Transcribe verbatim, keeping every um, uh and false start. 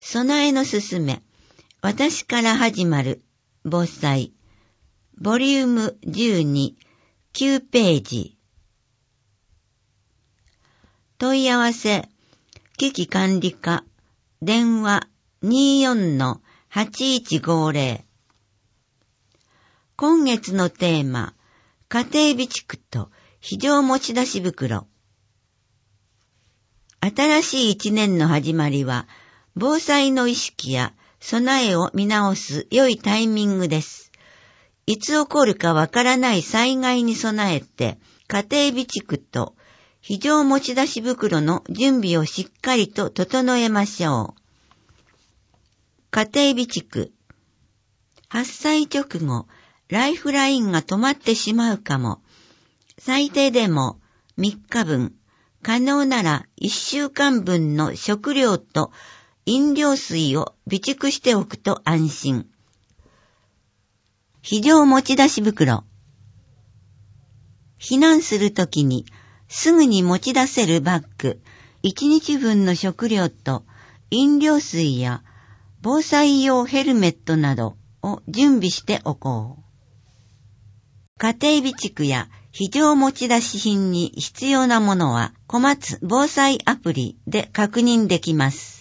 備えのすすめ、私から始まる防災、ボリュームじゅうに、きゅうページ。問い合わせ、危機管理課、電話 にじゅうよんのはちいちごぜろ。今月のテーマ、家庭備蓄と非常持ち出し袋。新しい一年の始まりは、防災の意識や備えを見直す良いタイミングです。いつ起こるかわからない災害に備えて、家庭備蓄と非常持ち出し袋の準備をしっかりと整えましょう。家庭備蓄。発災直後、ライフラインが止まってしまうかも。最低でもみっかぶん、可能ならいっしゅうかんぶんの食料と飲料水を備蓄しておくと安心。非常持ち出し袋。避難するときにすぐに持ち出せるバッグ、いちにちぶんの食料と飲料水や防災用ヘルメットなどを準備しておこう。家庭備蓄や非常持ち出し品に必要なものは小松防災アプリで確認できます。